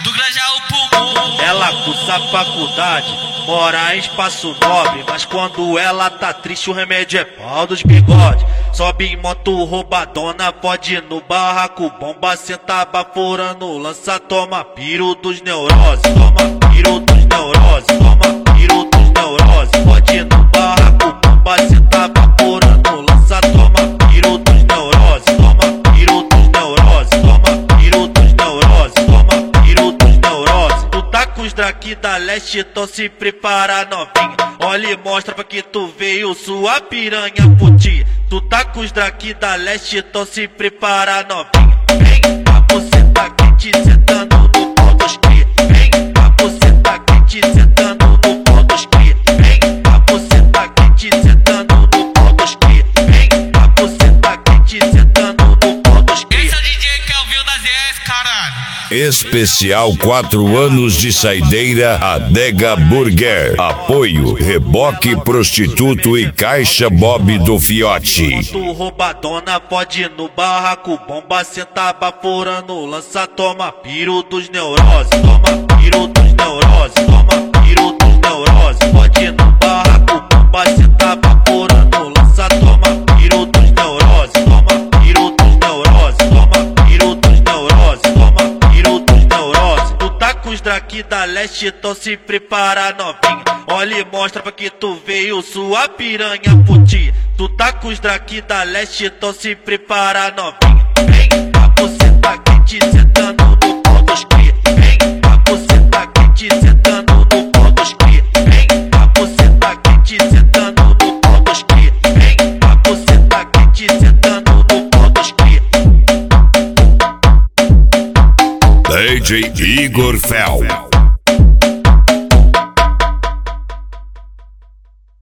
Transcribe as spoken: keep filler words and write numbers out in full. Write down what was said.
do Grajaú pro morro. Ela cursa faculdade, mora em espaço nobre, mas quando ela tá triste o remédio é pau dos bigode. Sobe em moto roubadona, pode ir no barraco, bomba, senta baforando, lança, toma piro dos neuroses, toma piro dos neuroses, toma piro dos neuroses. Pode ir no barraco, bomba, senta baforando, lança, toma piro dos neuroses, toma piro dos neuroses, toma piro dos neuroses, toma piro dos neuroses. Tu tá com os draki da leste, então se prepara novinha, olha e mostra pra que tu veio sua piranha putinha. Tu tá com os draki da leste, então se prepara novinha. Vem, a buceta quente sentando no pau dos cria. Vem, a buceta quente sentando no pau dos cria. Vem, a buceta quente sentando no pau dos cria. Vem, a buceta quente sentando no pau dos cria. Esse é o D J Kelvin da Z S, caralho. Especial quatro anos de saideira Adega Burger. Apoio Reboque Prostituto e Caixa Bob do Fiote. Moto roubadona, pode ir no barraco, bomba, senta baforando, lança, toma piro dos neuroses, toma piro dos neuroses, toma piro dos neuroses. Pode ir no barraco, bomba, senta baforando, lança, toma piro dos neuroses, toma piro dos neuroses, toma piro dos neuroses, toma piro dos neuroses. Tu tá com os draki da leste, então se prepara novinha, olha e mostra pra que tu veio sua piranha putinha. Tu tá com os draki da leste, então se prepara novinha. Vem, a buceta quente sentando no pau dos cria. Vem, a buceta quente sentando no pau dos cria. Vem, a buceta quente sentando no pau dos cria. Vem, a buceta quente sentando no pau dos cria. D J Igor Fel.